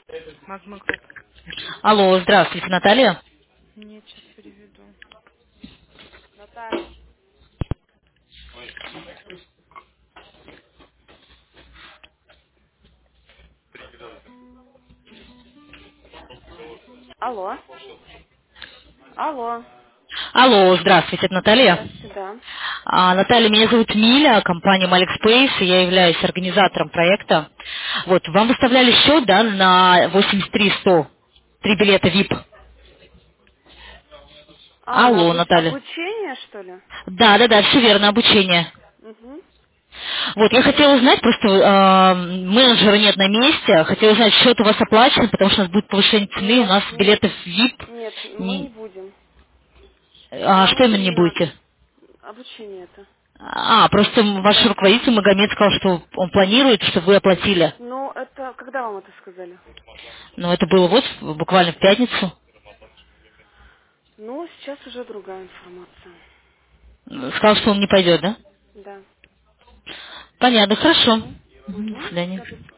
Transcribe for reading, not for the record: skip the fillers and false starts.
Магма Групп. Алло, здравствуйте, Наталья. Нет, сейчас переведу. Наталья. Алло. Алло. Алло, здравствуйте, это Наталья. Здравствуйте, да. Наталья, меня зовут Миля, компания Malexpace, и я являюсь организатором проекта. Вот, вам выставляли счет, да, на 83-100, 3 билета VIP. А, на Алло, Наталья. обучение, что ли? Да, все верно, обучение. Угу. Вот, я хотела узнать, просто менеджера нет на месте, хотела узнать, счет у вас оплачен, потому что у нас будет повышение цены, у Нет, нас нет, билеты в VIP. нет, мы не будем. Нам Что это именно не не надо. будете? Обучение это. Просто ваш Да. руководитель Магомед сказал, что он планирует, чтобы вы оплатили. Ну, это, когда вам это сказали? Но это было вот буквально в пятницу. Ну, сейчас уже другая информация. Сказал, что он не пойдет, да? Да. Понятно, хорошо. Угу. До Угу. свидания.